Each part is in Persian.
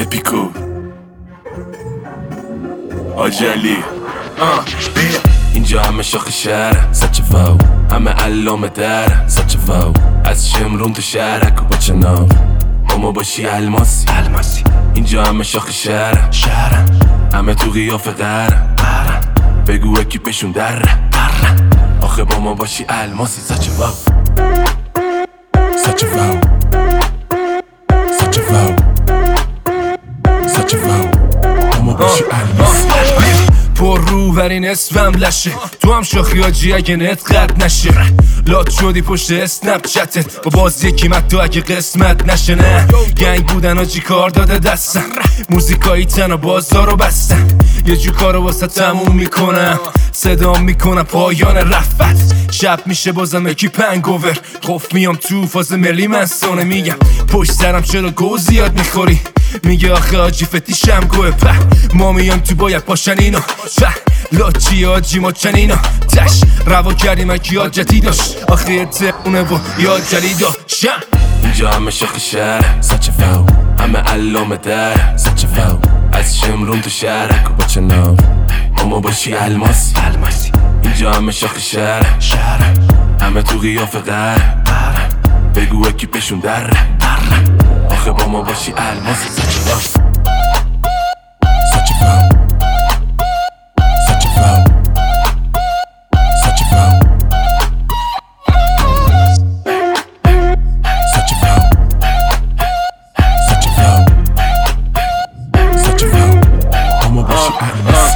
اپیکو آجلی اینجا همه شاخ شهر سچه فاو، همه علامه در سچه فاو، از شمرون تو شهرک و با چناو اما باشی الماسی اینجا همه شاخ شهر همه تو قیافه قهر بگو اکیپشون در آخه با ما باشی الماسی سچه فاو سچه فاو سچه فاو سچه فاو اما باشی الماسی پر رو بر این اسمم لشه تو هم شاخی آجی اگه نت قد نشه لات شدی پشت اسنپ چتت با باز یکی متو اگه قسمت نشه نه گنگ بودن آجی کار داده دستم موزیکایی تن و بازارو بستن یه جو کارو واسه تموم میکنم صدام میکنم پایان رفت شب میشه بازم اکی پنگوور قف میام تو فاز ملی منستانه میگم پشت سرم چرا گو زیاد میخوری میگه آخه آجی فتیشم گوه په ما میام تو باید پاشن اینا په لاچی آجی ما چنینا تش روا کردیم اکی آجتی داشت آخه تقونه و یاد جلی داشتم اینجا همه شاخ شهر سچه فاو، همه علامه در سچه فاو، از شمرون تو شهرک و با چناو اما باشی الماسی اینجا همه شاخ شهر همه تو قیافه قهر بگو اکیپشون در آخه با ما باشی الماسی سچه فاو سچه فاو سچه فاو سچه فاو سچه فاو سچه فاو سچه فاو اما باشی الماسی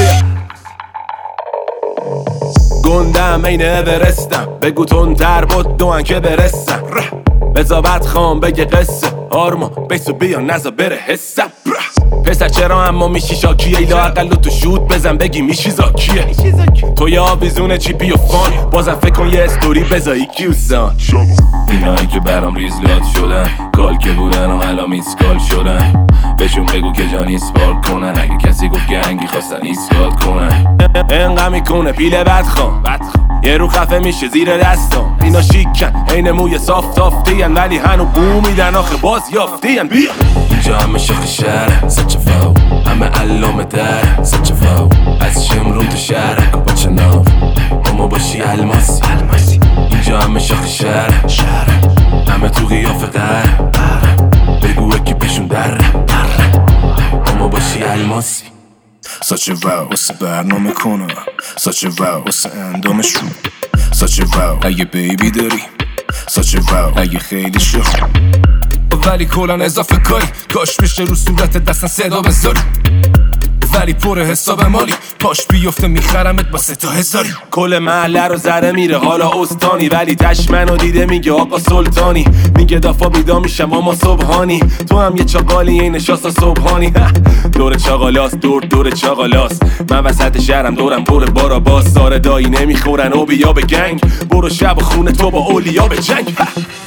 گندم این اورستم بگو تندتر بود دوان که برسم بزابت خام بگه قصه آرما بیسو بیا نزا بره حسم پسر چرا اما میشی شاکیه ایلا اقل تو شود بزن بگی میشی زاکیه تو یه آویزون چیپی و فان بازم فکر کن یه استوری بزایی کیوسان اینایی که برام ریزلات شدن کال که بودن و حالا میسکال شدن بهشون بگو که جان ایسپال کنن اگه کسی گفت گنگی خواستن ایسکال کنن انقا میکنه پیله بدخوام یه رو خفه میشه زیر دستم اینا شیکن این موی صاف تافتین ولی هنو بو میدن آخه باز یافتین بیا اینجا همه شاخ شهر سچه فاو، همه علامه در سچه فاو، از شمرون تو شهرک و با چناو اما باشی الماسی اینجا همه شاخ شهر همه تو قیافه قهر بگو اکیپشون در اما باشی الماسی سچه واو واسه برنامه کنم سچه واو واسه اندامش رو سچه واو اگه بیبی داری سچه واو اگه خیلی شخ ولی کلان اضافه کاری کاش بشه رو صورت دستن صدا بذاری ولی پر حساب مالی پاش بیفته میخرمت با 3000 کل محله رو زره میره حالا استانی ولی تشمنو دیده میگه آقا سلطانی میگه دافا بیدا میشم اما صبحانی تو هم یه چاقالی این نشاستا صبحانی دور چاقالاست دور چاقالاست من وسط شهرم دورم پر بارا باز ساره دایی نمیخورن او بیا به گنگ برو شب و خونه تو با اولیا به جنگ